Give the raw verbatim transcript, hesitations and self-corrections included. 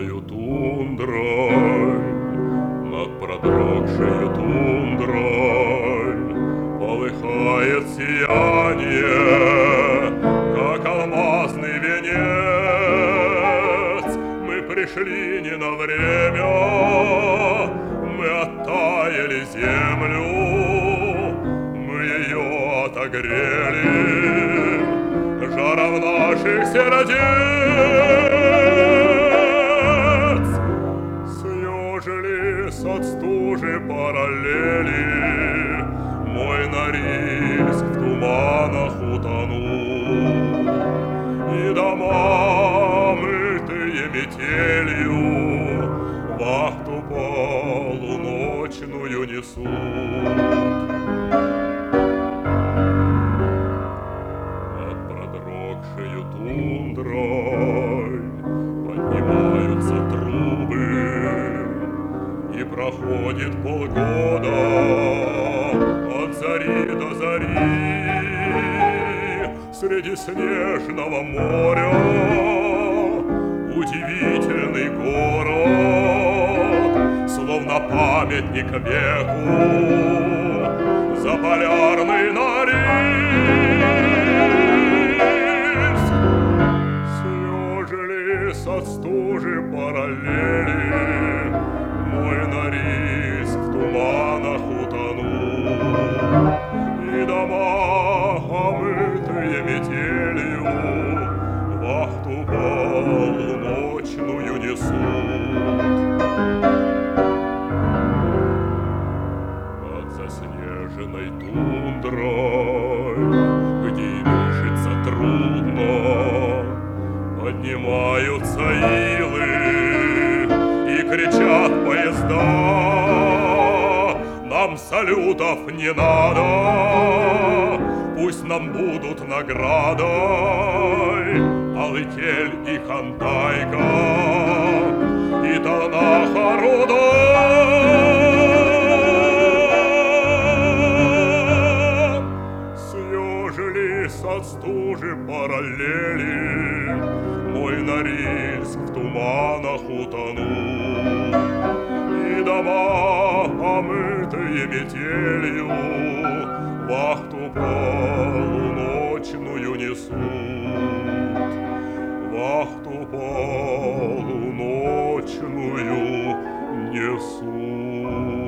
поднимаю тундрой, над продрогшей тундрой полыхает сияние, как алмазный венец. Мы пришли не на время, мы оттаяли землю, мы ее отогрели жаром наших сердец. Съежились от стужи параллели, мой Норильск в туманах утонул, и дома, мытые метелью, вахту полуночную несут. Над продрогшею тундрой поднимаются трубы, и проходит полгода от зари до зари. Среди снежного моря удивительный город, словно памятник веку, заполярный Норильск. Съежились от стужи параллели, мой Норильск в туманах утонул, и дома, омытые метелью, вахту полуночную несут. Над заснеженной тундрой, где и дышится трудно, поднимаются илы и кричат поезда. Нам салютов не надо, пусть нам будут наградой Алытель и Хантайка и Танаха-Руда. Съежились от стужи параллели, мой Норильск в туманах утонул, и дома, омытые метелью, вахту полуночную несут, вахту полуночную несут.